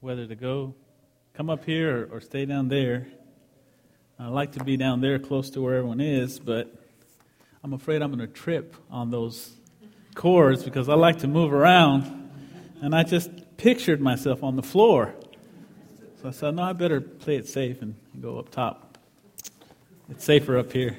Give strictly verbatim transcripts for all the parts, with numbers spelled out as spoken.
whether to go, come up here or, or stay down there. I like to be down there close to where everyone is, but I'm afraid I'm going to trip on those cords because I like to move around, and I just pictured myself on the floor. So I said, no, I better play it safe and go up top. It's safer up here.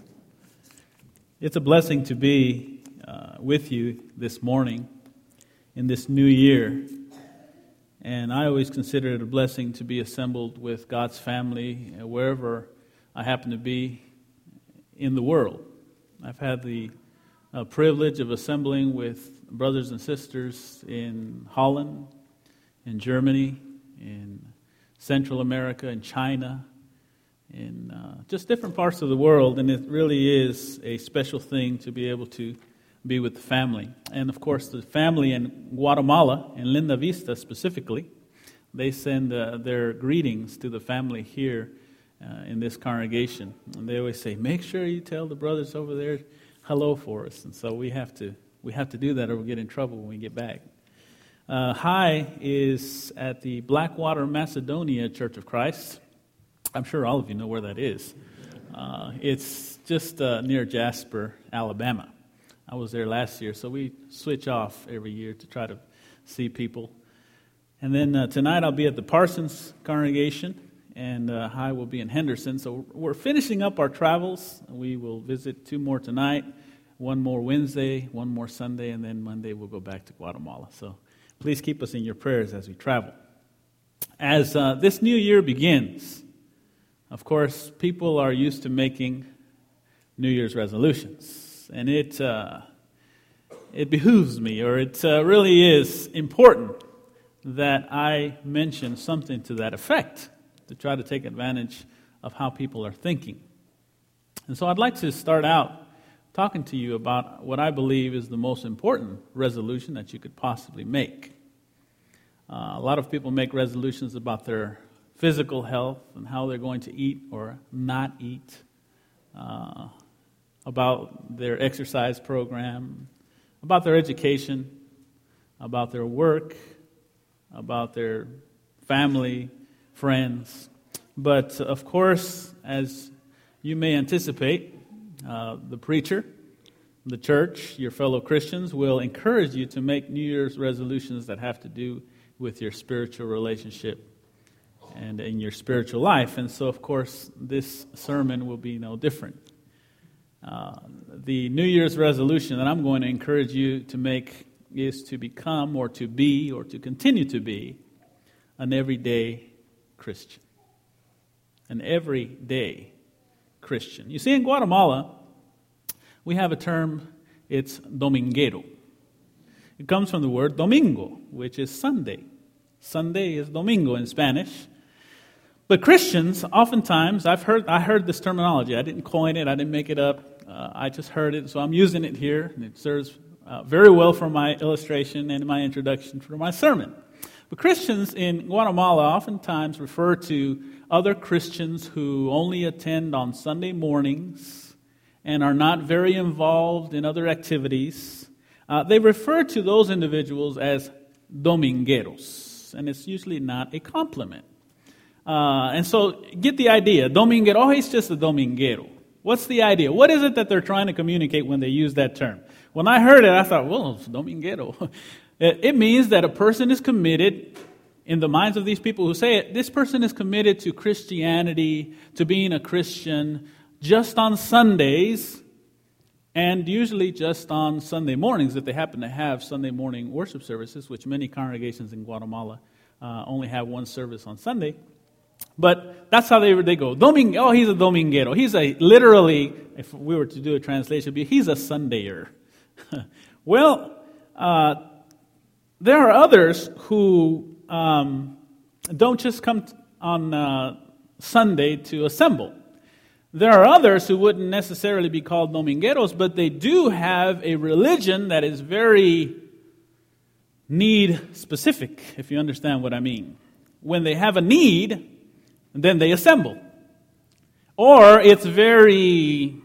It's a blessing to be uh, with you this morning in this new year. And I always consider it a blessing to be assembled with God's family uh, wherever I happen to be in the world. I've had the uh, privilege of assembling with brothers and sisters in Holland, in Germany, in Central America, in China, in uh, just different parts of the world. And it really is a special thing to be able to be with the family. And of course, the family in Guatemala, in Linda Vista specifically, they send uh, their greetings to the family here uh, in this congregation. And they always say, make sure you tell the brothers over there hello for us. And so we have to we have to do that or we'll get in trouble when we get back. Uh, Hi is at the Blackwater, Macedonia Church of Christ. I'm sure all of you know where that is. Uh, it's just uh, near Jasper, Alabama. I was there last year, so we switch off every year to try to see people. And then uh, tonight I'll be at the Parsons congregation, and uh, I will be in Henderson. So we're finishing up our travels. We will visit two more tonight, one more Wednesday, one more Sunday, and then Monday we'll go back to Guatemala. So please keep us in your prayers as we travel. As uh, this new year begins, of course, people are used to making New Year's resolutions. And it uh, it behooves me, or it uh, really is important that I mention something to that effect to try to take advantage of how people are thinking. And so I'd like to start out talking to you about what I believe is the most important resolution that you could possibly make. Uh, a lot of people make resolutions about their physical health and how they're going to eat or not eat, uh, about their exercise program, about their education, about their work, about their family, friends. But of course, as you may anticipate, uh, the preacher, the church, your fellow Christians will encourage you to make New Year's resolutions that have to do with your spiritual relationship and in your spiritual life. And so, of course, this sermon will be no different. Uh, the New Year's resolution that I'm going to encourage you to make is to become or to be or to continue to be an everyday Christian. An everyday Christian. You see, in Guatemala, we have a term, it's dominguero. It comes from the word domingo, which is Sunday. Sunday is domingo in Spanish. But Christians, oftentimes, I've heard I heard this terminology. I didn't coin it. I didn't make it up. Uh, I just heard it, so I'm using it here. And it serves uh, very well for my illustration and my introduction for my sermon. But Christians in Guatemala oftentimes refer to other Christians who only attend on Sunday mornings and are not very involved in other activities. Uh, they refer to those individuals as domingueros, and it's usually not a compliment. Uh, and so, get the idea. Dominguero, oh, he's just a dominguero. What's the idea? What is it that they're trying to communicate when they use that term? When I heard it, I thought, well, it's dominguero. It, it means that a person is committed, in the minds of these people who say it, this person is committed to Christianity, to being a Christian, just on Sundays, and usually just on Sunday mornings, if they happen to have Sunday morning worship services, which many congregations in Guatemala uh, only have one service on Sunday. But that's how they they go. Doming, oh, he's a dominguero. He's a, literally, if we were to do a translation, he's a Sundayer. Well, uh, there are others who um, don't just come on uh, Sunday to assemble. There are others who wouldn't necessarily be called domingueros, but they do have a religion that is very need-specific, if you understand what I mean. When they have a need, then they assemble. Or it's very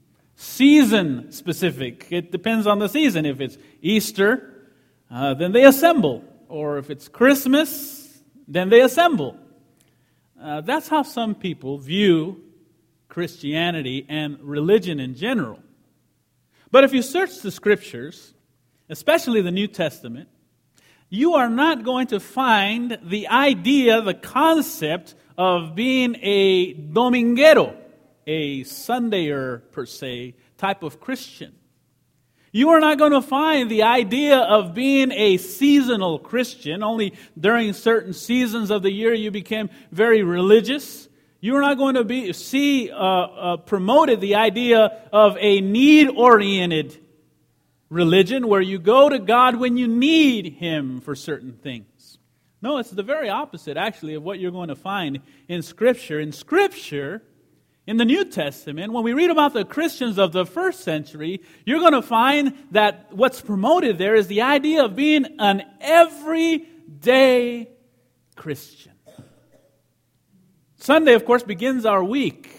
season-specific. It depends on the season. If it's Easter, uh, then they assemble. Or if it's Christmas, then they assemble. Uh, that's how some people view Christianity and religion in general. But if you search the Scriptures, especially the New Testament, you are not going to find the idea, the concept of being a dominguero, a Sundayer per se, type of Christian. You are not going to find the idea of being a seasonal Christian. Only during certain seasons of the year you became very religious. You are not going to be see uh, uh, promoted the idea of a need-oriented religion where you go to God when you need Him for certain things. No, it's the very opposite, actually, of what you're going to find in Scripture. In Scripture, in the New Testament, when we read about the Christians of the first century, you're going to find that what's promoted there is the idea of being an everyday Christian. Sunday, of course, begins our week,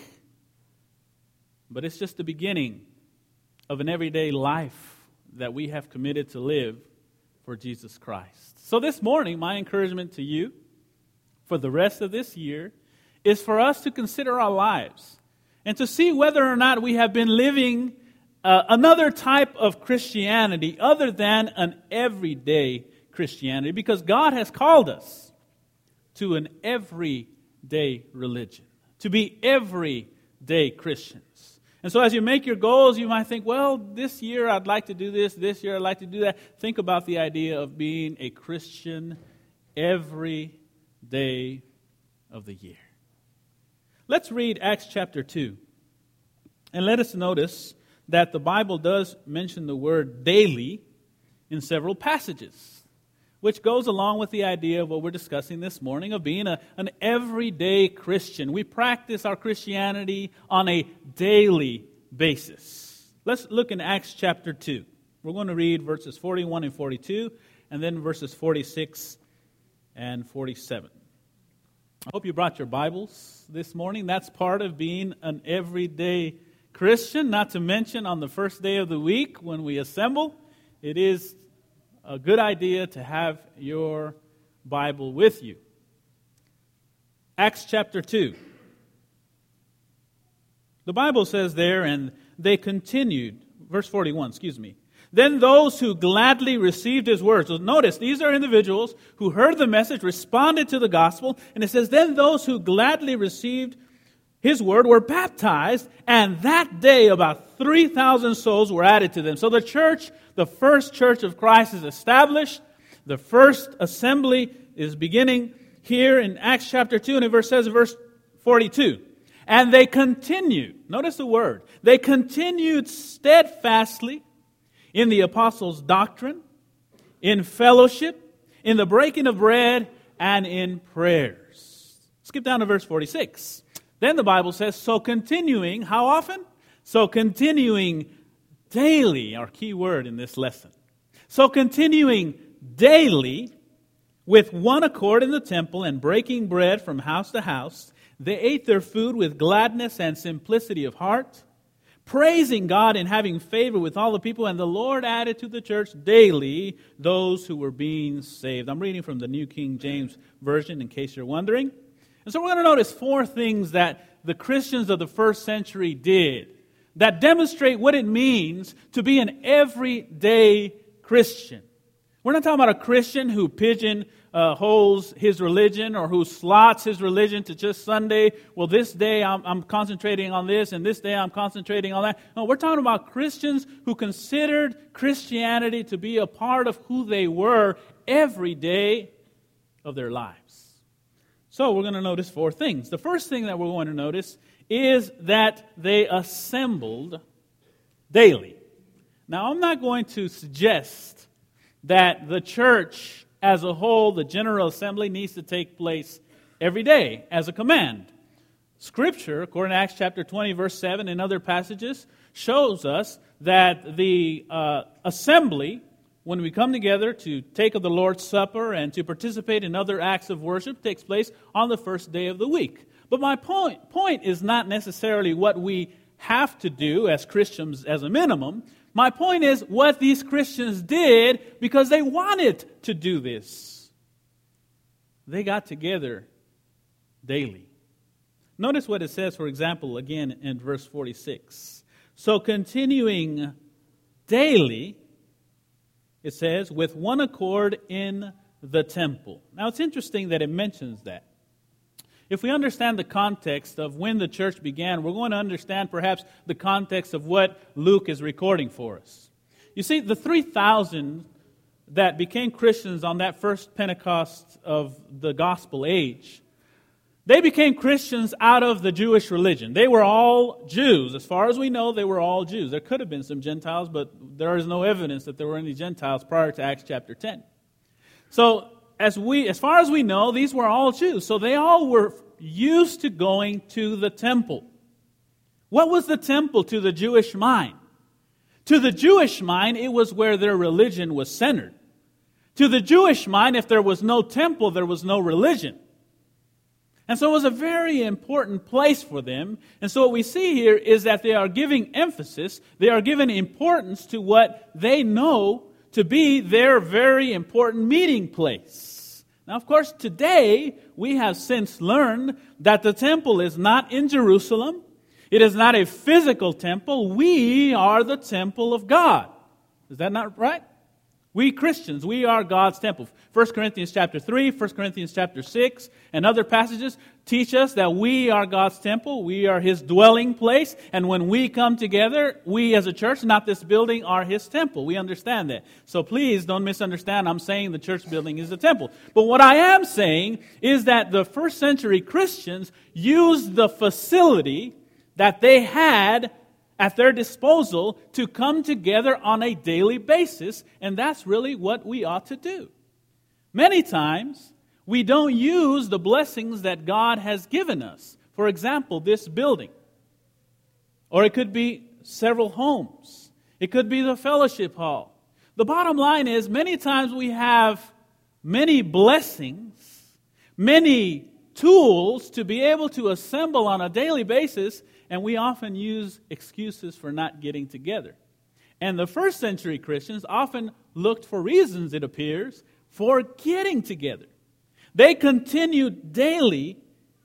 but it's just the beginning of an everyday life that we have committed to live for Jesus Christ. So this morning, my encouragement to you for the rest of this year is for us to consider our lives and to see whether or not we have been living uh, another type of Christianity other than an everyday Christianity, because God has called us to an everyday religion, to be everyday Christians. And so as you make your goals, you might think, well, this year I'd like to do this, this year I'd like to do that. Think about the idea of being a Christian every day of the year. Let's read Acts chapter two. And let us notice that the Bible does mention the word daily in several passages, which goes along with the idea of what we're discussing this morning of being a, an everyday Christian. We practice our Christianity on a daily basis. Let's look in Acts chapter two. We're going to read verses forty-one and forty-two, and then verses forty-six and forty-seven. I hope you brought your Bibles this morning. That's part of being an everyday Christian, not to mention on the first day of the week when we assemble. It is a good idea to have your Bible with you. Acts chapter two. The Bible says there, and they continued, verse forty-one, excuse me. Then those who gladly received His words. So notice, these are individuals who heard the message, responded to the gospel, and it says, then those who gladly received His word were baptized, and that day about three thousand souls were added to them. So the church, the first church of Christ is established. The first assembly is beginning here in Acts chapter two, and it verse says in verse forty-two. And they continued, notice the word, they continued steadfastly in the apostles' doctrine, in fellowship, in the breaking of bread, and in prayers. Skip down to verse forty-six. Then the Bible says, so continuing, how often? So continuing daily, our key word in this lesson. So continuing daily with one accord in the temple and breaking bread from house to house, they ate their food with gladness and simplicity of heart, praising God and having favor with all the people, and the Lord added to the church daily those who were being saved. I'm reading from the New King James Version in case you're wondering. And so we're going to notice four things that the Christians of the first century did that demonstrate what it means to be an everyday Christian. We're not talking about a Christian who pigeon uh, holes his religion or who slots his religion to just Sunday. Well, this day I'm, I'm concentrating on this and this day I'm concentrating on that. No, we're talking about Christians who considered Christianity to be a part of who they were every day of their lives. So we're going to notice four things. The first thing that we're going to notice is that they assembled daily. Now, I'm not going to suggest that the church as a whole, the General Assembly, needs to take place every day as a command. Scripture, according to Acts chapter twenty, verse seven, and other passages, shows us that the uh, assembly, when we come together to take of the Lord's Supper and to participate in other acts of worship, takes place on the first day of the week. But my point, point is not necessarily what we have to do as Christians as a minimum. My point is what these Christians did because they wanted to do this. they got together daily. Notice what it says, for example, again in verse forty-six. So continuing daily, it says, with one accord in the temple. Now it's interesting that it mentions that. If we understand the context of when the church began, we're going to understand perhaps the context of what Luke is recording for us. You see, the three thousand that became Christians on that first Pentecost of the gospel age, they became Christians out of the Jewish religion. They were all Jews. As far as we know, they were all Jews. There could have been some Gentiles, but there is no evidence that there were any Gentiles prior to Acts chapter ten. So, as we, as far as we know, these were all Jews. So they all were used to going to the temple. What was the temple to the Jewish mind? To the Jewish mind, it was where their religion was centered. To the Jewish mind, if there was no temple, there was no religion. And so it was a very important place for them. And so what we see here is that they are giving emphasis, they are giving importance to what they know to be their very important meeting place. Now, of course, today we have since learned that the temple is not in Jerusalem. It is not a physical temple. We are the temple of God. Is that not right? We Christians, we are God's temple. First Corinthians chapter three, First Corinthians chapter six, and other passages teach us that we are God's temple. We are His dwelling place. And when we come together, we as a church, not this building, are His temple. We understand that. So please don't misunderstand. I'm saying the church building is the temple. But what I am saying is that the first century Christians used the facility that they had at their disposal to come together on a daily basis, and that's really what we ought to do. Many times, we don't use the blessings that God has given us. For example, this building. Or it could be several homes. It could be the fellowship hall. The bottom line is, many times we have many blessings, many tools to be able to assemble on a daily basis, and we often use excuses for not getting together. And the first century Christians often looked for reasons, it appears, for getting together. They continued daily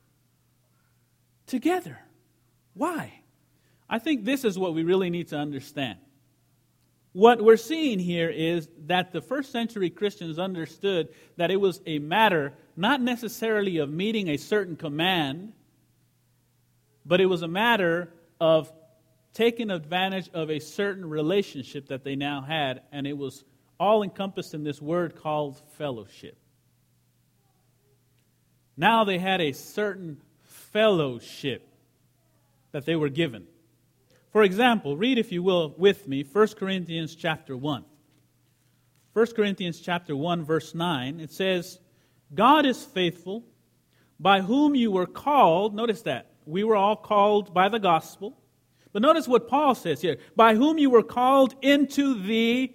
together. Why? I think this is what we really need to understand. What we're seeing here is that the first century Christians understood that it was a matter not necessarily of meeting a certain command, but it was a matter of taking advantage of a certain relationship that they now had, and it was all encompassed in this word called fellowship. Now they had a certain fellowship that they were given. For example, read, if you will, with me, First Corinthians chapter one. First Corinthians chapter one, verse nine, it says, God is faithful, by whom you were called. Notice that. We were all called by the gospel. But notice what Paul says here. By whom you were called into the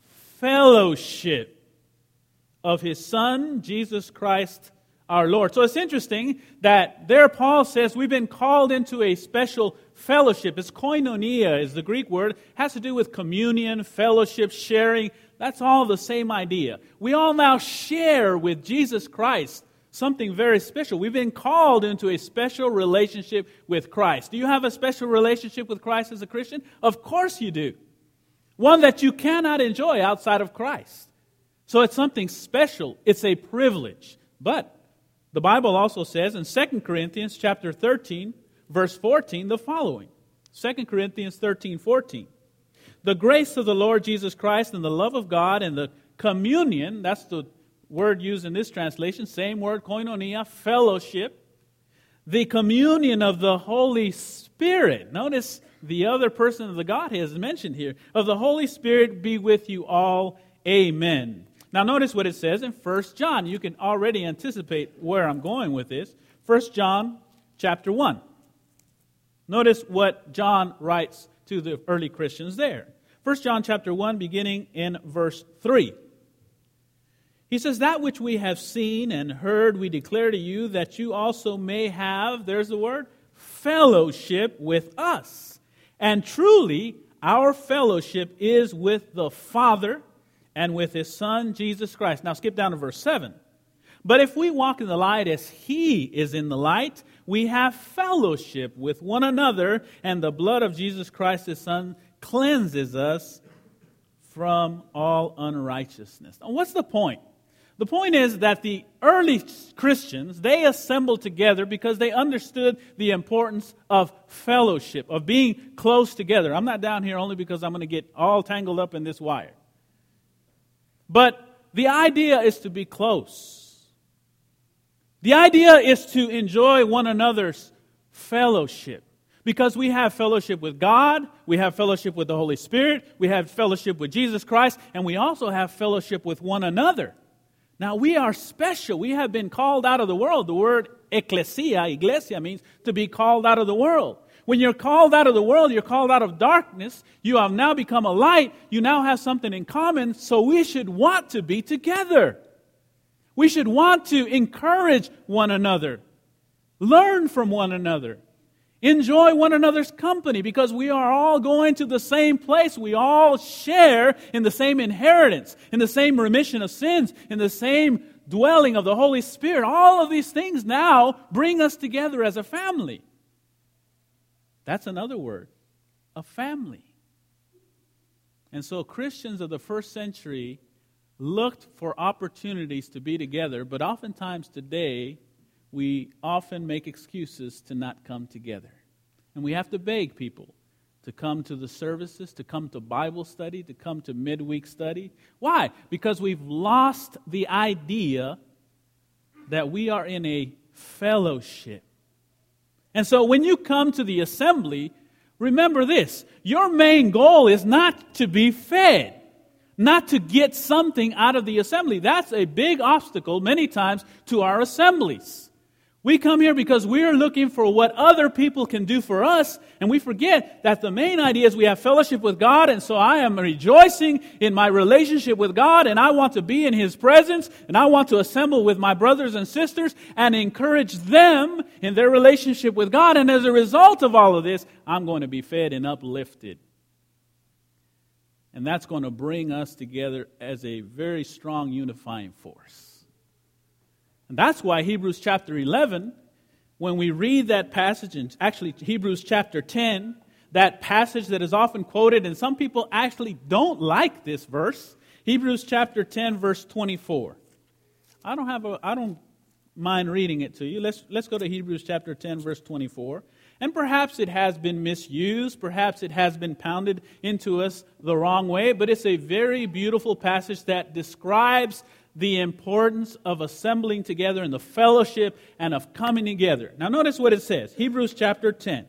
fellowship of His Son, Jesus Christ our Lord. So it's interesting that there Paul says we've been called into a special fellowship. It's koinonia is the Greek word. It has to do with communion, fellowship, sharing. That's all the same idea. We all now share with Jesus Christ something very special. We've been called into a special relationship with Christ. Do you have a special relationship with Christ as a Christian? Of course you do. One that you cannot enjoy outside of Christ. So it's something special. It's a privilege. But the Bible also says in Second Corinthians chapter thirteen, verse fourteen, the following. Second Corinthians thirteen, fourteen. The grace of the Lord Jesus Christ and the love of God and the communion, that's the word used in this translation, same word, koinonia, fellowship, the communion of the Holy Spirit. Notice the other person of the Godhead is mentioned here. Of the Holy Spirit be with you all. Amen. Now notice what it says in First John. You can already anticipate where I'm going with this. First John chapter one. Notice what John writes to the early Christians there. First John chapter one, beginning in verse three. He says, that which we have seen and heard we declare to you, that you also may have, there's the word, fellowship with us. And truly, our fellowship is with the Father and with His Son, Jesus Christ. Now skip down to verse seven. But if we walk in the light as He is in the light, we have fellowship with one another, and the blood of Jesus Christ, His Son, cleanses us from all unrighteousness. Now, what's the point? The point is that the early Christians, they assembled together because they understood the importance of fellowship, of being close together. I'm not down here only because I'm going to get all tangled up in this wire. But the idea is to be close. The idea is to enjoy one another's fellowship. Because we have fellowship with God, we have fellowship with the Holy Spirit, we have fellowship with Jesus Christ, and we also have fellowship with one another. Now, we are special. We have been called out of the world. The word ecclesia, iglesia, means to be called out of the world. When you're called out of the world, you're called out of darkness. You have now become a light. You now have something in common, so we should want to be together. We should want to encourage one another, learn from one another, enjoy one another's company, because we are all going to the same place. We all share in the same inheritance, in the same remission of sins, in the same dwelling of the Holy Spirit. All of these things now bring us together as a family. That's another word, a family. And so Christians of the first century looked for opportunities to be together, but oftentimes today, we often make excuses to not come together. And we have to beg people to come to the services, to come to Bible study, to come to midweek study. Why? Because we've lost the idea that we are in a fellowship. And so when you come to the assembly, remember this: your main goal is not to be fed, not to get something out of the assembly. That's a big obstacle many times to our assemblies. We come here because we're looking for what other people can do for us, and we forget that the main idea is we have fellowship with God, and so I am rejoicing in my relationship with God, and I want to be in His presence, and I want to assemble with my brothers and sisters and encourage them in their relationship with God, and as a result of all of this, I'm going to be fed and uplifted. And that's going to bring us together as a very strong unifying force. And that's why Hebrews chapter eleven, when we read that passage, and actually Hebrews chapter ten, that passage that is often quoted, and some people actually don't like this verse, Hebrews chapter ten, verse twenty-four. I don't have a, I don't mind reading it to you. Let's let's go to Hebrews chapter ten, verse twenty-four. And perhaps it has been misused, perhaps it has been pounded into us the wrong way, but it's a very beautiful passage that describes the importance of assembling together in the fellowship and of coming together. Now notice what it says, Hebrews chapter ten.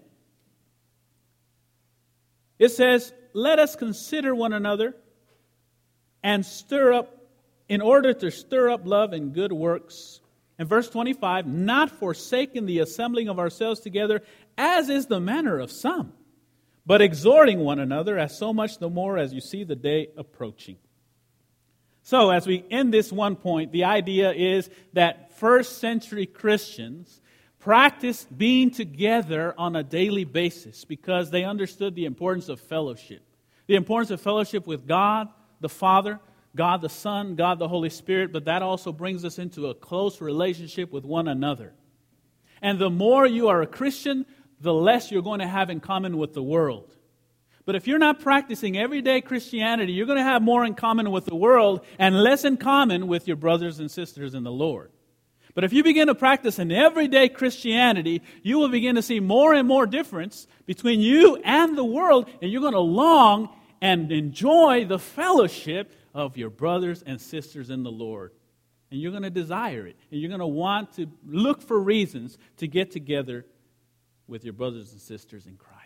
It says, "Let us consider one another and stir up, in order to stir up love and good works." And verse twenty-five, "Not forsaking the assembling of ourselves together, as is the manner of some, but exhorting one another, as so much the more as you see the day approaching." So, as we end this one point, the idea is that first century Christians practiced being together on a daily basis because they understood the importance of fellowship. The importance of fellowship with God, the Father, God the Son, God the Holy Spirit, but that also brings us into a close relationship with one another. And the more you are a Christian, the less you're going to have in common with the world. But if you're not practicing everyday Christianity, you're going to have more in common with the world and less in common with your brothers and sisters in the Lord. But if you begin to practice an everyday Christianity, you will begin to see more and more difference between you and the world, and you're going to long and enjoy the fellowship of your brothers and sisters in the Lord. And you're going to desire it. And you're going to want to look for reasons to get together with your brothers and sisters in Christ.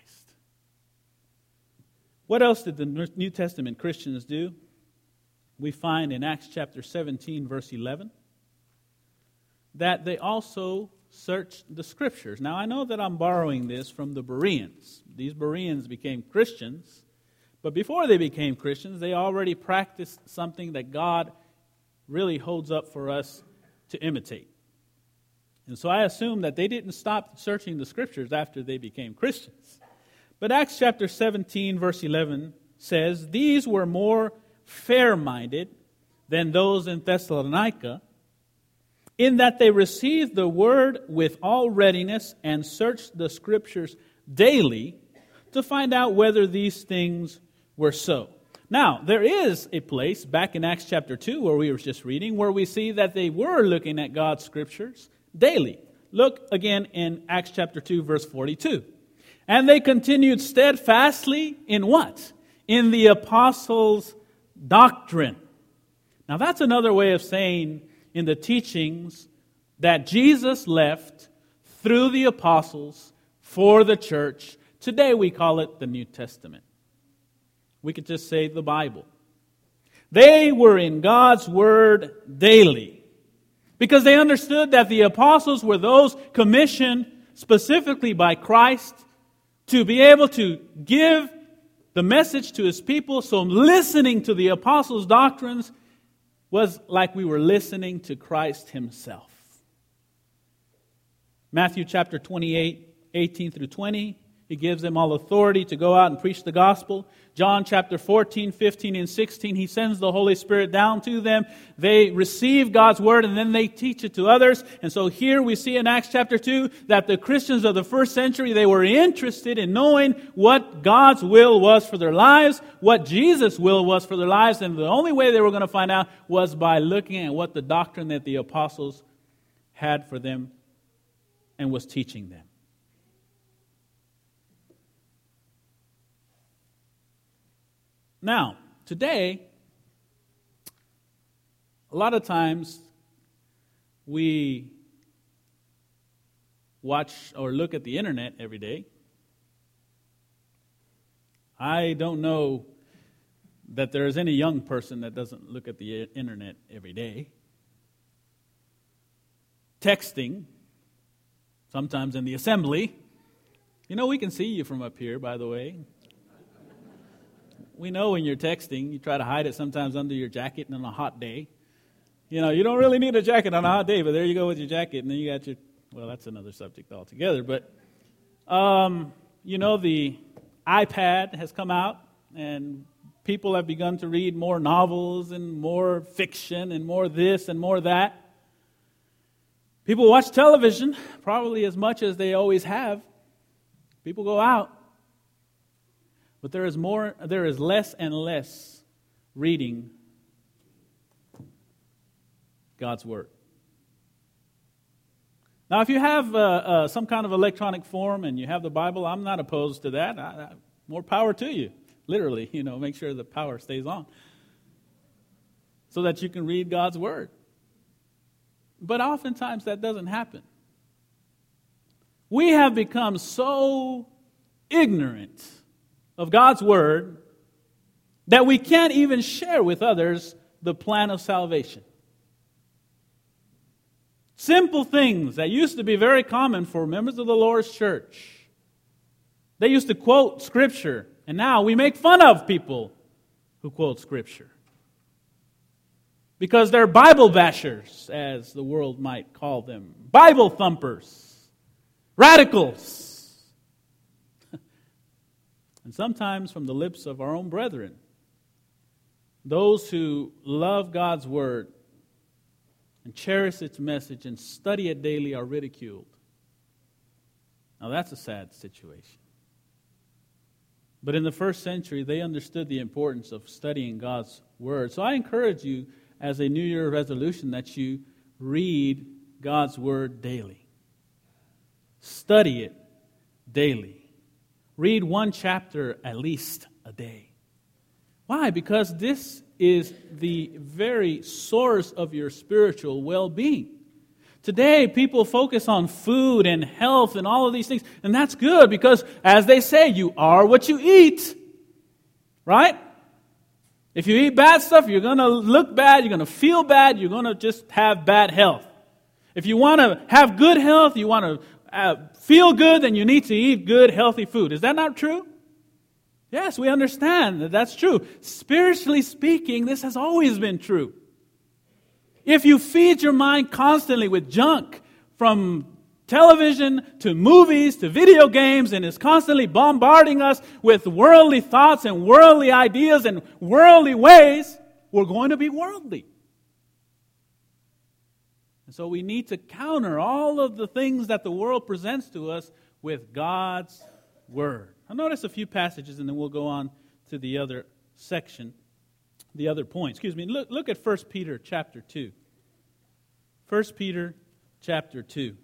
What else did the New Testament Christians do? We find in Acts chapter seventeen, verse eleven, that they also searched the Scriptures. Now, I know that I'm borrowing this from the Bereans. These Bereans became Christians, but before they became Christians, they already practiced something that God really holds up for us to imitate. And so I assume that they didn't stop searching the Scriptures after they became Christians. But Acts chapter seventeen, verse eleven says, "These were more fair-minded than those in Thessalonica, in that they received the word with all readiness and searched the Scriptures daily to find out whether these things were so. Now, there is a place back in Acts chapter two where we were just reading where we see that they were looking at God's Scriptures daily. Look again in Acts chapter two, verse forty-two. And they continued steadfastly in what? In the apostles' doctrine. Now that's another way of saying in the teachings that Jesus left through the apostles for the church. Today we call it the New Testament. We could just say the Bible. They were in God's Word daily because they understood that the apostles were those commissioned specifically by Christ to be able to give the message to His people. So listening to the apostles' doctrines was like we were listening to Christ Himself. Matthew chapter twenty-eight, eighteen through twenty. He gives them all authority to go out and preach the gospel. John chapter fourteen, fifteen, and sixteen, He sends the Holy Spirit down to them. They receive God's Word and then they teach it to others. And so here we see in Acts chapter two that the Christians of the first century, they were interested in knowing what God's will was for their lives, what Jesus' will was for their lives. And the only way they were going to find out was by looking at what the doctrine that the apostles had for them and was teaching them. Now, today, a lot of times we watch or look at the internet every day. I don't know that there is any young person that doesn't look at the internet every day. Texting, sometimes in the assembly. You know, we can see you from up here, by the way. We know when you're texting, you try to hide it sometimes under your jacket on a hot day. You know, you don't really need a jacket on a hot day, but there you go with your jacket, and then you got your, well, that's another subject altogether. But, um, you know, the iPad has come out, and people have begun to read more novels and more fiction and more this and more that. People watch television probably as much as they always have. People go out. But there is more, there is less and less reading God's Word. Now, if you have uh, uh, some kind of electronic form and you have the Bible, I'm not opposed to that. I, I, more power to you. Literally, you know, make sure the power stays on so that you can read God's Word. But oftentimes that doesn't happen. We have become so ignorant of God's Word that we can't even share with others the plan of salvation. Simple things that used to be very common for members of the Lord's church. They used to quote Scripture, and now we make fun of people who quote Scripture. Because they're Bible bashers, as the world might call them. Bible thumpers. Radicals. And sometimes from the lips of our own brethren, those who love God's Word and cherish its message and study it daily are ridiculed. Now that's a sad situation. But in the first century, they understood the importance of studying God's Word. So I encourage you as a New Year resolution that you read God's Word daily. Study it daily. Read one chapter at least a day. Why? Because this is the very source of your spiritual well-being. Today, people focus on food and health and all of these things. And that's good because, as they say, you are what you eat. Right? If you eat bad stuff, you're going to look bad, you're going to feel bad, you're going to just have bad health. If you want to have good health, you want to Uh, feel good, then you need to eat good, healthy food. Is that not true? Yes, we understand that that's true. Spiritually speaking, this has always been true. If you feed your mind constantly with junk, from television to movies to video games, and it's constantly bombarding us with worldly thoughts and worldly ideas and worldly ways, we're going to be worldly. And so we need to counter all of the things that the world presents to us with God's Word. I'll notice a few passages and then we'll go on to the other section, the other point. Excuse me. Look, look at First Peter chapter two. First Peter chapter two.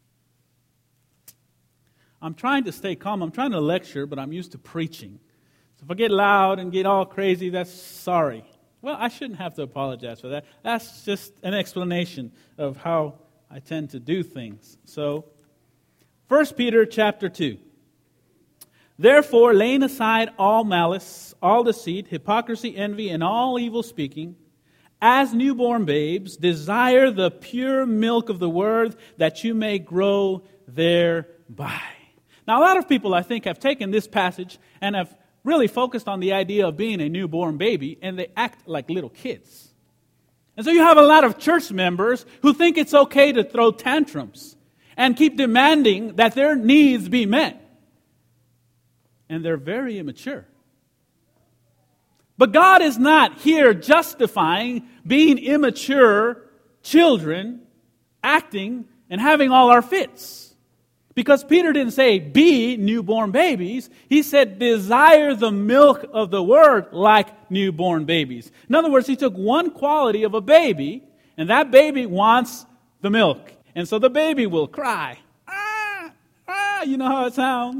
I'm trying to stay calm. I'm trying to lecture, but I'm used to preaching. So if I get loud and get all crazy, that's sorry. Well, I shouldn't have to apologize for that. That's just an explanation of how I tend to do things. So, First Peter chapter two. Therefore, laying aside all malice, all deceit, hypocrisy, envy, and all evil speaking, as newborn babes, desire the pure milk of the word that you may grow thereby. Now, a lot of people, I think, have taken this passage and have really focused on the idea of being a newborn baby, and they act like little kids. And so you have a lot of church members who think it's okay to throw tantrums and keep demanding that their needs be met. And they're very immature. But God is not here justifying being immature children, acting and having all our fits. Because Peter didn't say, be newborn babies. He said, desire the milk of the word like newborn babies. In other words, he took one quality of a baby, and that baby wants the milk. And so the baby will cry. Ah, ah, you know how it sounds.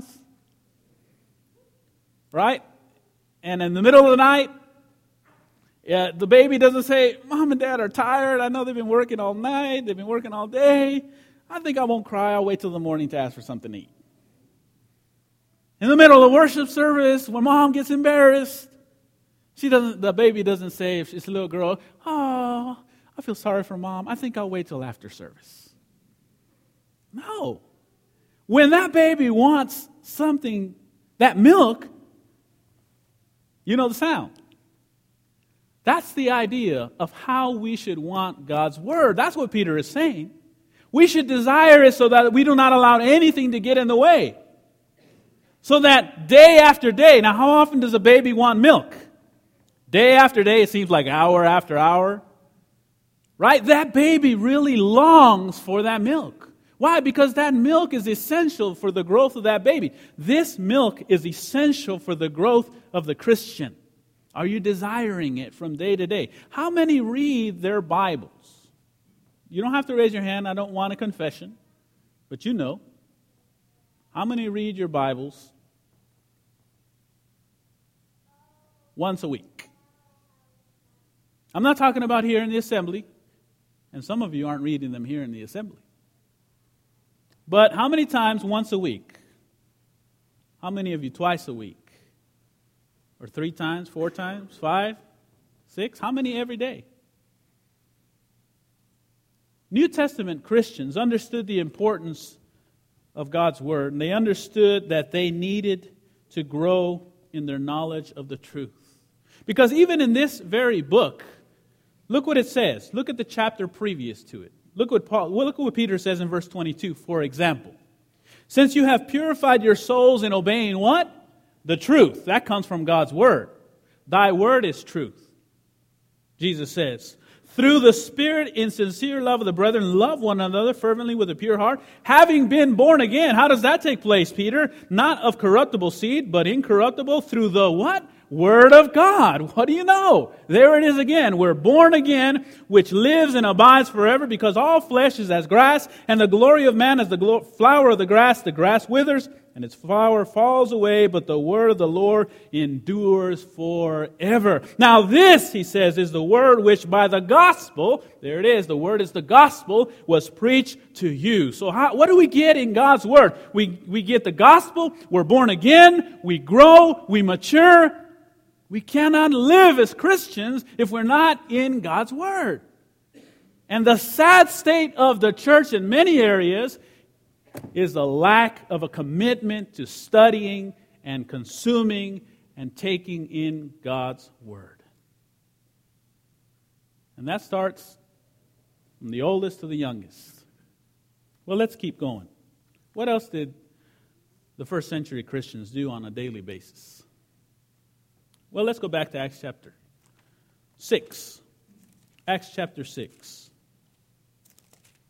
Right? And in the middle of the night, yeah, the baby doesn't say, Mom and Dad are tired. I know they've been working all night. They've been working all day. I think I won't cry. I'll wait till the morning to ask for something to eat. In the middle of worship service, when Mom gets embarrassed, she doesn't. The baby doesn't say, if it's a little girl, oh, I feel sorry for Mom. I think I'll wait till after service. No. When that baby wants something, that milk, you know the sound. That's the idea of how we should want God's word. That's what Peter is saying. We should desire it so that we do not allow anything to get in the way. So that day after day, now how often does a baby want milk? Day after day, it seems like hour after hour. Right? That baby really longs for that milk. Why? Because that milk is essential for the growth of that baby. This milk is essential for the growth of the Christian. Are you desiring it from day to day? How many read their Bibles? You don't have to raise your hand. I don't want a confession. But you know. How many read your Bibles once a week? I'm not talking about here in the assembly. And some of you aren't reading them here in the assembly. But how many times once a week? How many of you twice a week? Or three times, four times, five, six? How many every day? New Testament Christians understood the importance of God's Word, and they understood that they needed to grow in their knowledge of the truth. Because even in this very book, look what it says. Look at the chapter previous to it. Look what Paul, look what Peter says in verse twenty-two, for example. Since you have purified your souls in obeying what? The truth. That comes from God's Word. Thy Word is truth. Jesus says, through the Spirit in sincere love of the brethren, love one another fervently with a pure heart, having been born again. How does that take place, Peter? Not of corruptible seed, but incorruptible through the what? Word of God. What do you know? There it is again. We're born again, which lives and abides forever, because all flesh is as grass, and the glory of man as the glo- flower of the grass. The grass withers, and its flower falls away, but the word of the Lord endures forever. Now this, he says, is the word which by the gospel, there it is, the word is the gospel, was preached to you. So how, what do we get in God's word? We, we get the gospel, we're born again, we grow, we mature. We cannot live as Christians if we're not in God's word. And the sad state of the church in many areas is the lack of a commitment to studying and consuming and taking in God's word. And that starts from the oldest to the youngest. Well, let's keep going. What else did the first century Christians do on a daily basis? Well, let's go back to Acts chapter six. Acts chapter six.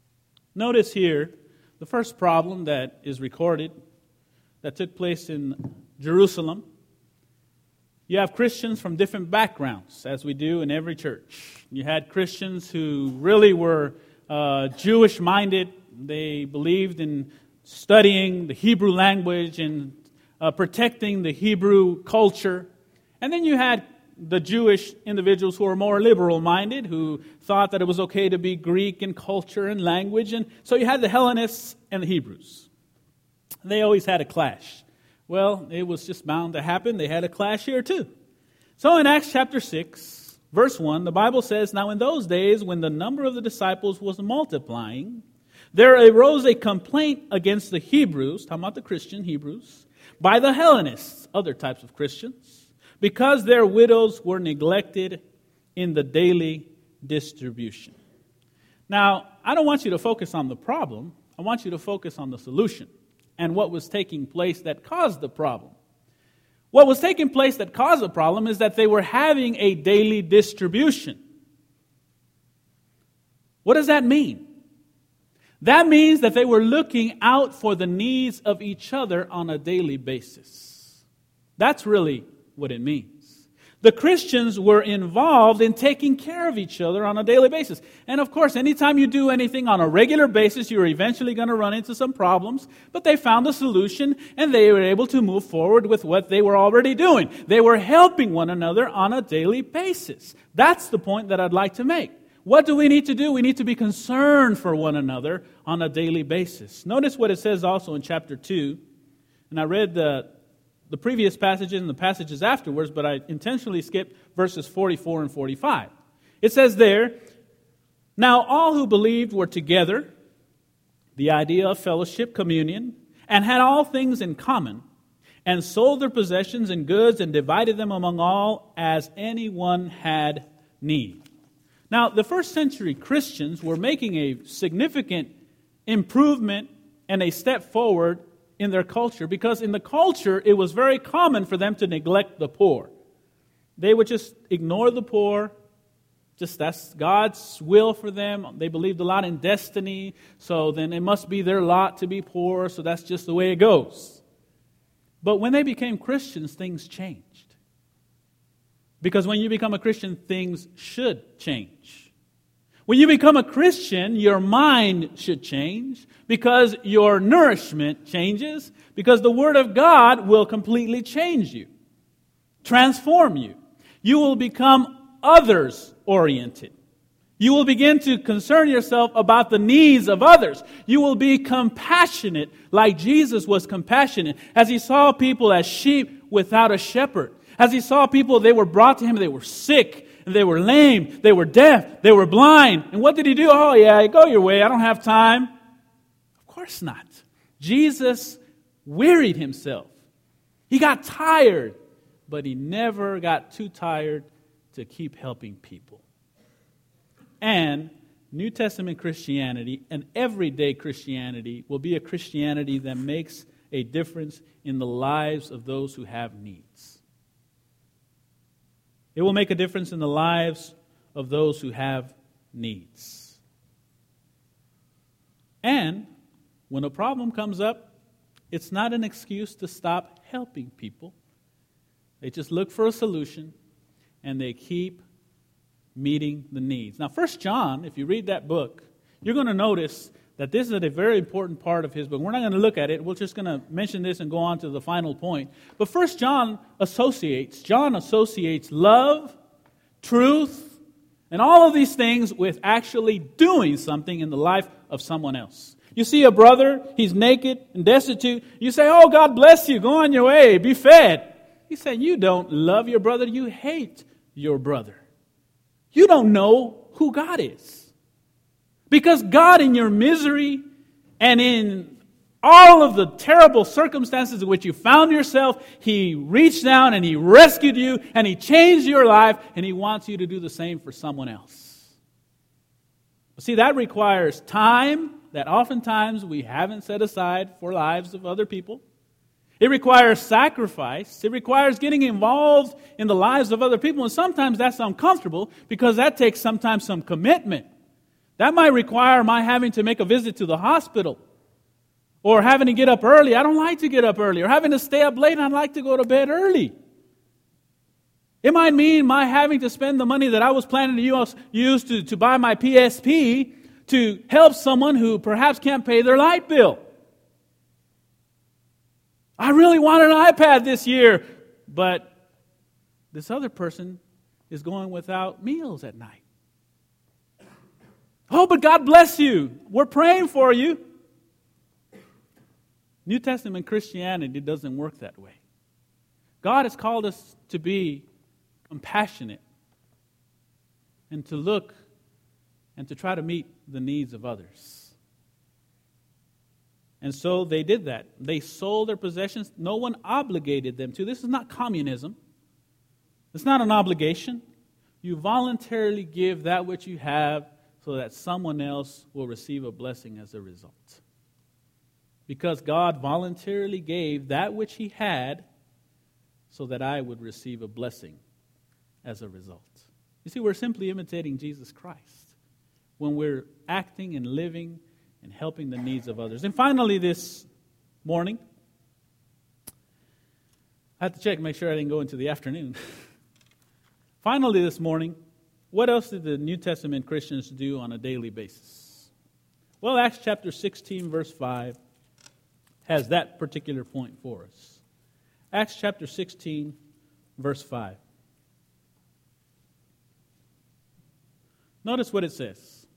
Notice here the first problem that is recorded that took place in Jerusalem. You have Christians from different backgrounds, as we do in every church. You had Christians who really were uh, Jewish-minded. They believed in studying the Hebrew language and uh, protecting the Hebrew culture. And then you had the Jewish individuals who were more liberal-minded, who thought that it was okay to be Greek in culture and language. And so you had the Hellenists and the Hebrews. They always had a clash. Well, it was just bound to happen. They had a clash here too. So in Acts chapter six, verse one, the Bible says, "Now in those days when the number of the disciples was multiplying, there arose a complaint against the Hebrews," talking about the Christian Hebrews, "by the Hellenists," other types of Christians, "because their widows were neglected in the daily distribution." Now, I don't want you to focus on the problem. I want you to focus on the solution and what was taking place that caused the problem. What was taking place that caused the problem is that they were having a daily distribution. What does that mean? That means that they were looking out for the needs of each other on a daily basis. That's really what it means. The Christians were involved in taking care of each other on a daily basis. And of course, anytime you do anything on a regular basis, you're eventually going to run into some problems. But they found a solution, and they were able to move forward with what they were already doing. They were helping one another on a daily basis. That's the point that I'd like to make. What do we need to do? We need to be concerned for one another on a daily basis. Notice what it says also in chapter two. And I read the the previous passages and the passages afterwards, but I intentionally skipped verses forty-four and forty-five. It says there, "Now all who believed were together," the idea of fellowship, communion, "and had all things in common, and sold their possessions and goods and divided them among all as anyone had need." Now, the first century Christians were making a significant improvement and a step forward in their culture, because in the culture it was very common for them to neglect the poor. They would just ignore the poor. Just that's God's will for them. They believed a lot in destiny, so then it must be their lot to be poor, so that's just the way it goes. But when they became Christians, things changed. Because when you become a Christian, things should change. When you become a Christian, your mind should change, because your nourishment changes, because the Word of God will completely change you, transform you. You will become others-oriented. You will begin to concern yourself about the needs of others. You will be compassionate like Jesus was compassionate as He saw people as sheep without a shepherd. As He saw people, they were brought to Him, they were sick, and they were lame, they were deaf, they were blind. And what did He do? Oh yeah, go your way, I don't have time. Of course not. Jesus wearied Himself. He got tired, but He never got too tired to keep helping people. And New Testament Christianity and everyday Christianity will be a Christianity that makes a difference in the lives of those who have needs. It will make a difference in the lives of those who have needs. And when a problem comes up, it's not an excuse to stop helping people. They just look for a solution, and they keep meeting the needs. Now, First John, if you read that book, you're going to notice that this is a very important part of his book. We're not going to look at it. We're just going to mention this and go on to the final point. But First John associates, John associates love, truth, and all of these things with actually doing something in the life of someone else. You see a brother, he's naked and destitute. You say, "Oh, God bless you. Go on your way. Be fed." He's saying, you don't love your brother. You hate your brother. You don't know who God is. Because God, in your misery and in all of the terrible circumstances in which you found yourself, He reached down and He rescued you and He changed your life, and He wants you to do the same for someone else. But see, that requires time that oftentimes we haven't set aside for lives of other people. It requires sacrifice. It requires getting involved in the lives of other people. And sometimes that's uncomfortable because that takes sometimes some commitment. That might require my having to make a visit to the hospital, or having to get up early. I don't like to get up early. Or having to stay up late. I'd like to go to bed early. It might mean my having to spend the money that I was planning to use, use to, to buy my P S P to help someone who perhaps can't pay their light bill. I really want an iPad this year, but this other person is going without meals at night. Oh, but God bless you. We're praying for you. New Testament Christianity doesn't work that way. God has called us to be compassionate and to look and to try to meet the needs of others. And so they did that. They sold their possessions. No one obligated them to. This is not communism. It's not an obligation. You voluntarily give that which you have so that someone else will receive a blessing as a result. Because God voluntarily gave that which He had so that I would receive a blessing as a result. You see, we're simply imitating Jesus Christ when we're acting and living and helping the needs of others. And finally this morning, I have to check, make sure I didn't go into the afternoon. Finally this morning, what else did the New Testament Christians do on a daily basis? Well, Acts chapter sixteen, verse five has that particular point for us. Acts chapter sixteen, verse five. Notice what it says.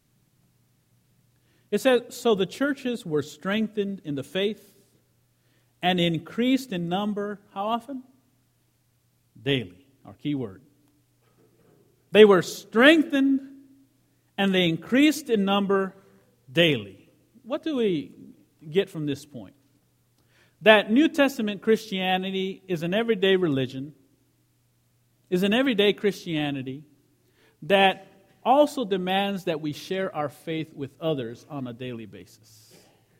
It says, so the churches were strengthened in the faith and increased in number, how often? Daily, our key word. They were strengthened and they increased in number daily. What do we get from this point? That New Testament Christianity is an everyday religion, is an everyday Christianity that also demands that we share our faith with others on a daily basis.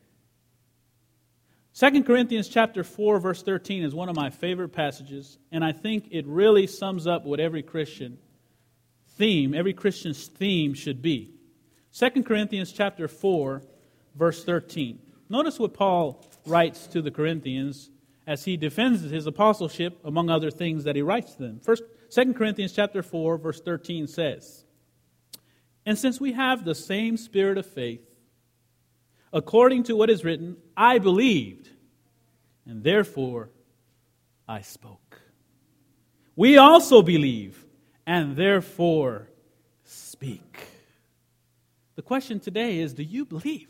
Second Corinthians chapter four, verse thirteen is one of my favorite passages, and I think it really sums up what every Christian theme, every Christian's theme should be. Second Corinthians chapter four, verse thirteen. Notice what Paul writes to the Corinthians as he defends his apostleship, among other things that he writes to them. First, Second Corinthians chapter four, verse thirteen says, and since we have the same spirit of faith, according to what is written, I believed, and therefore I spoke. We also believe, and therefore speak. The question today is, do you believe?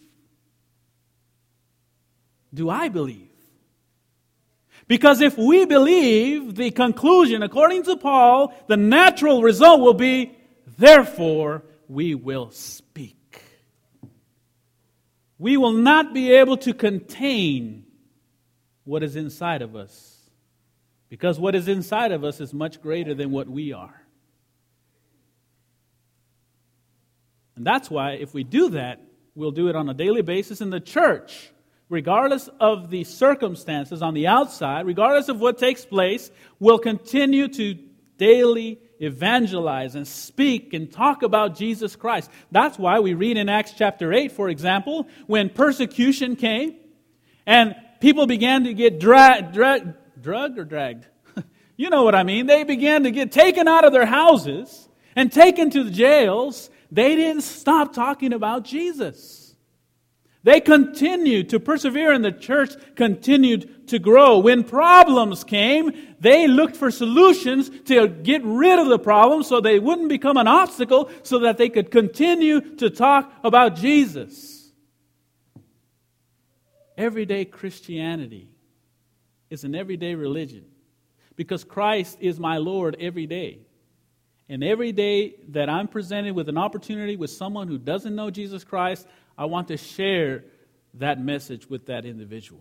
Do I believe? Because if we believe, the conclusion, according to Paul, the natural result will be, therefore we will speak. We will not be able to contain what is inside of us, because what is inside of us is much greater than what we are. And that's why if we do that, we'll do it on a daily basis in the church. Regardless of the circumstances on the outside, regardless of what takes place, will continue to daily evangelize and speak and talk about Jesus Christ. That's why we read in Acts chapter eight, for example, when persecution came and people began to get dragged, dra- drugged or dragged. You know what I mean. They began to get taken out of their houses and taken to the jails. They didn't stop talking about Jesus. They continued to persevere, and the church continued to grow. When problems came, they looked for solutions to get rid of the problems so they wouldn't become an obstacle, so that they could continue to talk about Jesus. Everyday Christianity is an everyday religion because Christ is my Lord every day. And every day that I'm presented with an opportunity with someone who doesn't know Jesus Christ, I want to share that message with that individual.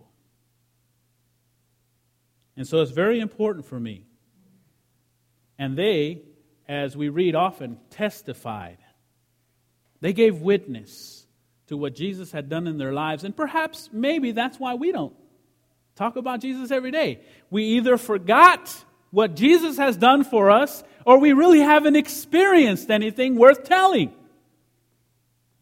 And so it's very important for me. And they, as we read often, testified. They gave witness to what Jesus had done in their lives. And perhaps, maybe that's why we don't talk about Jesus every day. We either forgot what Jesus has done for us, or we really haven't experienced anything worth telling.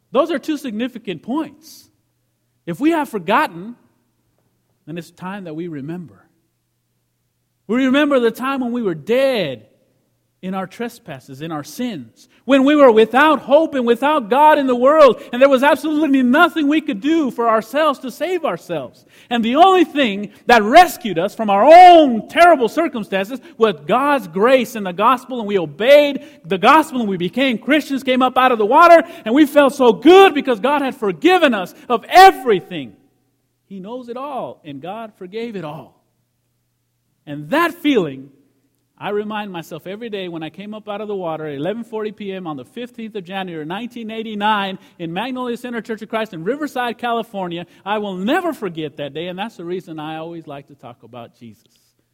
Those are two significant points. If we have forgotten, then it's time that we remember. We remember the time when we were dead in our trespasses, in our sins, when we were without hope and without God in the world, and there was absolutely nothing we could do for ourselves to save ourselves. And the only thing that rescued us from our own terrible circumstances was God's grace in the gospel, and we obeyed the gospel, and we became Christians, came up out of the water, and we felt so good because God had forgiven us of everything. He knows it all, and God forgave it all. And that feeling, I remind myself every day when I came up out of the water at eleven forty p.m. on the fifteenth of January, nineteen eighty-nine, in Magnolia Center Church of Christ in Riverside, California. I will never forget that day, and that's the reason I always like to talk about Jesus.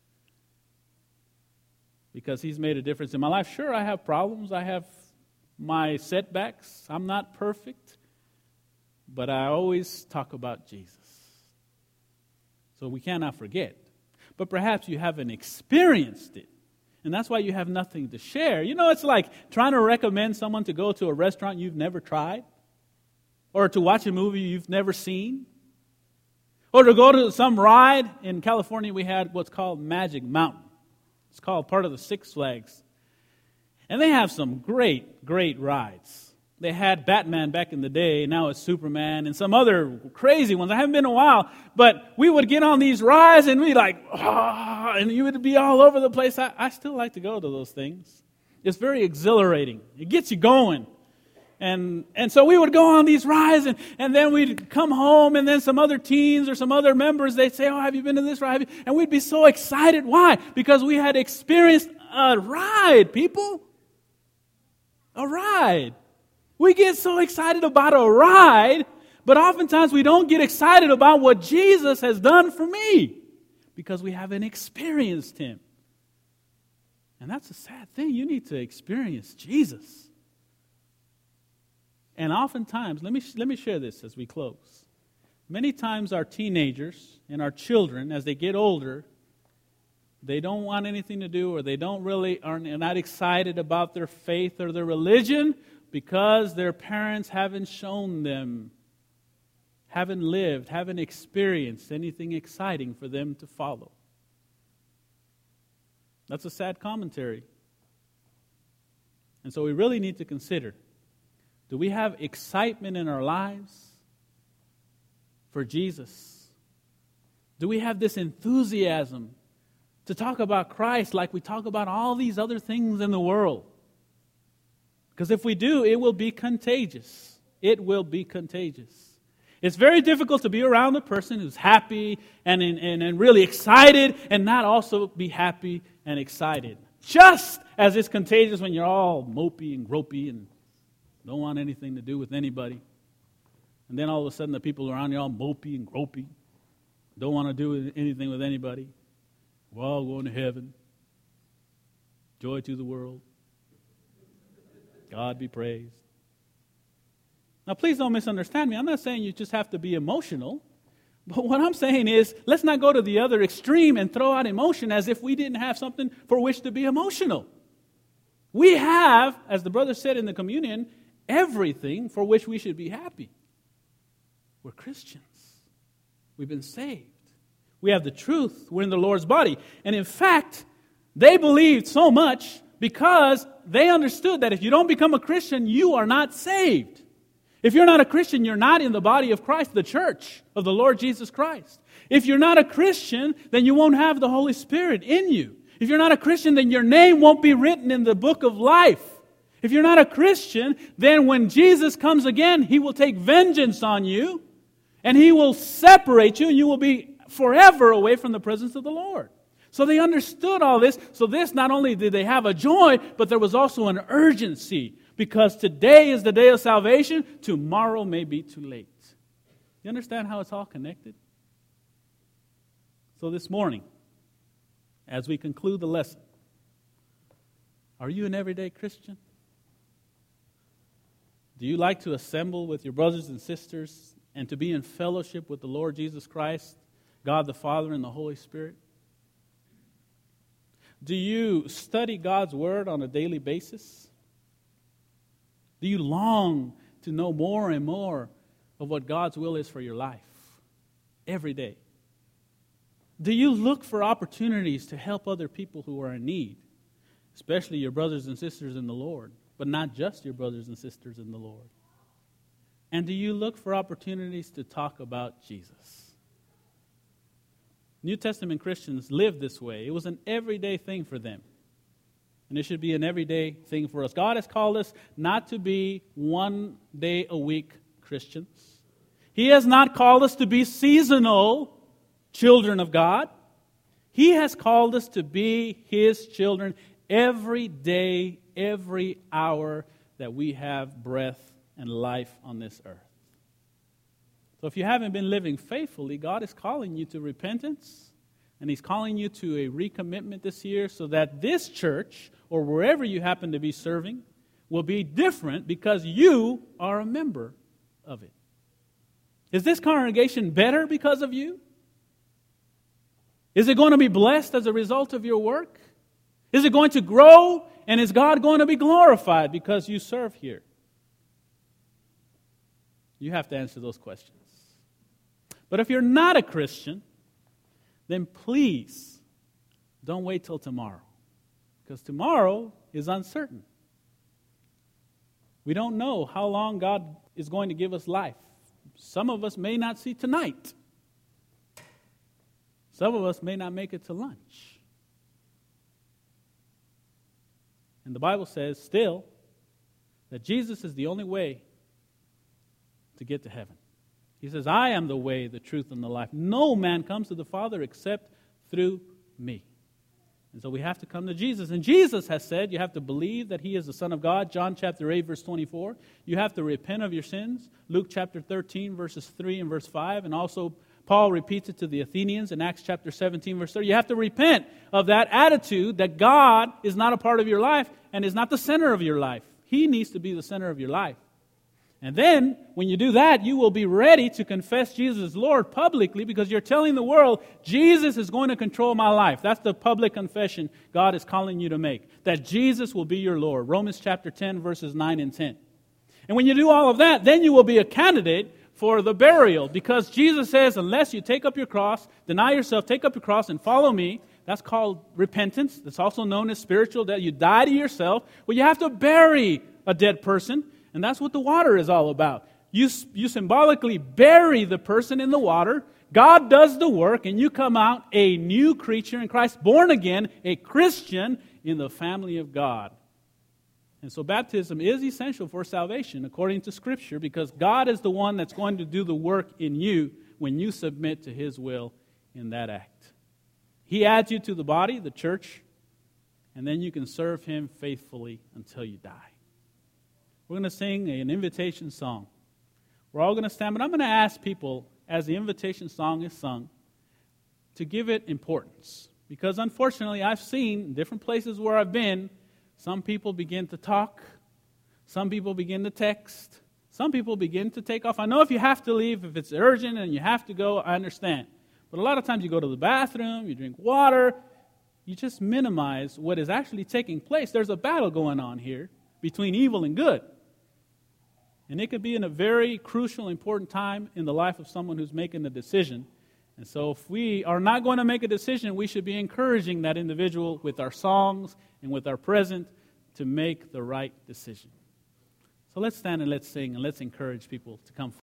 Because He's made a difference in my life. Sure, I have problems. I have my setbacks. I'm not perfect. But I always talk about Jesus. So we cannot forget. But perhaps you haven't experienced it. And that's why you have nothing to share. You know, it's like trying to recommend someone to go to a restaurant you've never tried, or to watch a movie you've never seen, or to go to some ride. In California, we had what's called Magic Mountain. It's called part of the Six Flags. And they have some great, great rides. They had Batman back in the day, now it's Superman, and some other crazy ones. I haven't been in a while, but we would get on these rides and we'd like, ah, and you would be all over the place. I, I still like to go to those things. It's very exhilarating. It gets you going. And and so we would go on these rides, and, and then we'd come home, and then some other teens or some other members, they'd say, oh, have you been to this ride? And we'd be so excited. Why? Because we had experienced a ride, people. A ride. We get so excited about a ride, but oftentimes we don't get excited about what Jesus has done for me because we haven't experienced Him. And that's a sad thing. You need to experience Jesus. And oftentimes, let me let me share this as we close. Many times our teenagers and our children, as they get older, they don't want anything to do, or they don't really are not excited about their faith or their religion, because their parents haven't shown them, haven't lived, haven't experienced anything exciting for them to follow. That's a sad commentary. And so we really need to consider, do we have excitement in our lives for Jesus? Do we have this enthusiasm to talk about Christ like we talk about all these other things in the world? Because if we do, it will be contagious. It will be contagious. It's very difficult to be around a person who's happy and, and, and really excited and not also be happy and excited. Just as it's contagious when you're all mopey and gropey and don't want anything to do with anybody. And then all of a sudden the people around you are all mopey and gropey, don't want to do anything with anybody. We're all going to heaven. Joy to the world. God be praised. Now, please don't misunderstand me. I'm not saying you just have to be emotional. But what I'm saying is, let's not go to the other extreme and throw out emotion as if we didn't have something for which to be emotional. We have, as the brother said in the communion, everything for which we should be happy. We're Christians. We've been saved. We have the truth. We're in the Lord's body. And in fact, they believed so much because they understood that if you don't become a Christian, you are not saved. If you're not a Christian, you're not in the body of Christ, the church of the Lord Jesus Christ. If you're not a Christian, then you won't have the Holy Spirit in you. If you're not a Christian, then your name won't be written in the book of life. If you're not a Christian, then when Jesus comes again, He will take vengeance on you, and He will separate you, and you will be forever away from the presence of the Lord. So they understood all this. So this, not only did they have a joy, but there was also an urgency. Because today is the day of salvation, tomorrow may be too late. You understand how it's all connected? So this morning, as we conclude the lesson, are you an everyday Christian? Do you like to assemble with your brothers and sisters and to be in fellowship with the Lord Jesus Christ, God the Father and the Holy Spirit? Do you study God's Word on a daily basis? Do you long to know more and more of what God's will is for your life every day? Do you look for opportunities to help other people who are in need, especially your brothers and sisters in the Lord, but not just your brothers and sisters in the Lord? And do you look for opportunities to talk about Jesus? New Testament Christians lived this way. It was an everyday thing for them. And it should be an everyday thing for us. God has called us not to be one day a week Christians. He has not called us to be seasonal children of God. He has called us to be His children every day, every hour that we have breath and life on this earth. So if you haven't been living faithfully, God is calling you to repentance, and He's calling you to a recommitment this year so that this church, or wherever you happen to be serving, will be different because you are a member of it. Is this congregation better because of you? Is it going to be blessed as a result of your work? Is it going to grow? And is God going to be glorified because you serve here? You have to answer those questions. But if you're not a Christian, then please don't wait till tomorrow, because tomorrow is uncertain. We don't know how long God is going to give us life. Some of us may not see tonight. Some of us may not make it to lunch. And the Bible says still that Jesus is the only way to get to heaven. He says, I am the way, the truth, and the life. No man comes to the Father except through me. And so we have to come to Jesus. And Jesus has said you have to believe that He is the Son of God. John chapter eight, verse twenty-four. You have to repent of your sins. Luke chapter thirteen, verses three and verse five. And also Paul repeats it to the Athenians in Acts chapter seventeen, verse thirty. You have to repent of that attitude that God is not a part of your life and is not the center of your life. He needs to be the center of your life. And then, when you do that, you will be ready to confess Jesus as Lord publicly, because you're telling the world, Jesus is going to control my life. That's the public confession God is calling you to make, that Jesus will be your Lord. Romans chapter ten, verses nine and ten. And when you do all of that, then you will be a candidate for the burial, because Jesus says, unless you take up your cross, deny yourself, take up your cross, and follow me. That's called repentance. That's also known as spiritual death. You die to yourself. Well, you have to bury a dead person. And that's what the water is all about. You, you symbolically bury the person in the water. God does the work, and you come out a new creature in Christ, born again, a Christian in the family of God. And so baptism is essential for salvation, according to Scripture, because God is the one that's going to do the work in you when you submit to His will in that act. He adds you to the body, the church, and then you can serve Him faithfully until you die. We're going to sing an invitation song. We're all going to stand, but I'm going to ask people, as the invitation song is sung, to give it importance. Because unfortunately, I've seen different places where I've been, some people begin to talk, some people begin to text, some people begin to take off. I know if you have to leave, if it's urgent and you have to go, I understand. But a lot of times you go to the bathroom, you drink water, you just minimize what is actually taking place. There's a battle going on here between evil and good. And it could be in a very crucial, important time in the life of someone who's making a decision. And so if we are not going to make a decision, we should be encouraging that individual with our songs and with our present to make the right decision. So let's stand and let's sing and let's encourage people to come forward.